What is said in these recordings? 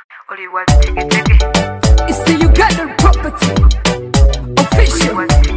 Only one ticket, ticket. It's the Ugandan property. Official.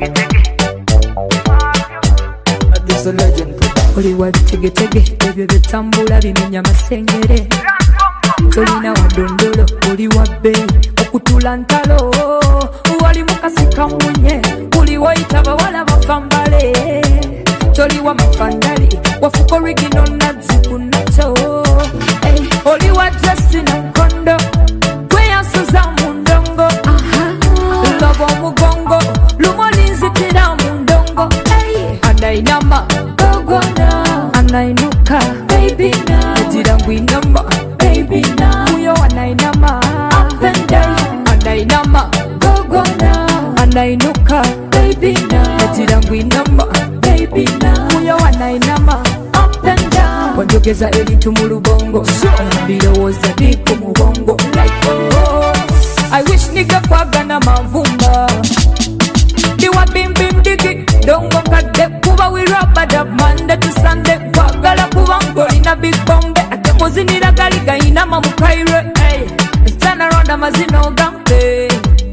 This a legend. Only one ticket, ticket. Ebyo bitambula bimenya masengere. Tolina wadondolo, oli wabbe. Okutula ntalo, wali mukasika munye. Uli waita bawala bafambale. Toli wa mafandali, wafuko original nazi kunacho. Hey, oli wa dressing na kondo. Kweyansuza mundongo. Love mugongo, lumolinzi tira mundongo. Hey, anainama, gogo na. Anainuka, baby na. Ejirangu inama, baby na. Uyo anainama, up and down. Anainama, gogo na. Anainuka, baby na. Ejirangu inama, baby na. Uyo anainama, up and down. Wanjogeza elitu mulubongo, bilowooza diku mubongo. Like oh, I wish nigga kwagana mavumba. Diwa bim bim digi, dongo kade kuba we rubber dub Monday to Sunday. Kwagala kuba ngoli na big bombe. Ate muzinira gali gaina mamukaire. Hey, turn around amazino gampe.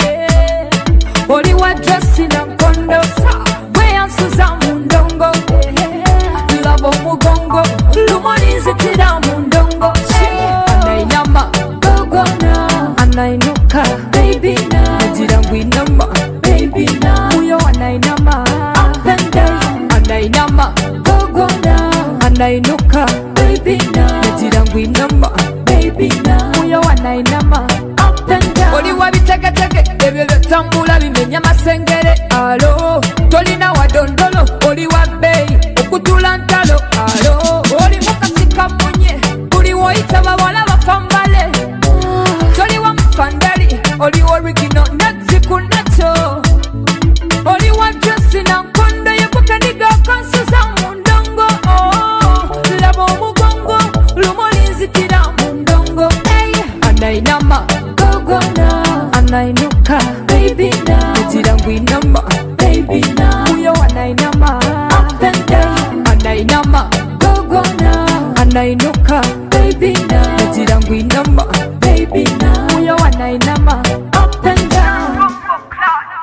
Oli wa dressing na kondo. Kweyansuza mundongo. Labo mugongo, lumolinzi tira mundongo. Anainama, gogo na. Anainuka, baby na. Ejirangu inama, baby na. Uyo anainama, up and down. Anainama, gogo na. Anainuka, baby na. Ejirangu inama, baby na. Uyo anainama, up and down. Oli wabiteketeke, ebyo bitambula bimenya masengere. Alo, tolina wadondolo, oli wabbeyi. Okutula ntalo, alo. Oli mukasika munye, uli woyita bawala bafambale. Toli wa mfandali, oli original nazi kunacho. Oli wa dressing na kondo, yebuka niga kansuza mundongo. Oh, labo mugongo, lumolinzi tira mundongo. Hey, anainama, gogo na. Anainuka, baby na. Ejirangu inama, baby na. Uyo anainama, up and down. Anainama, gogo na. Anainuka, baby na. Ejirangu inama,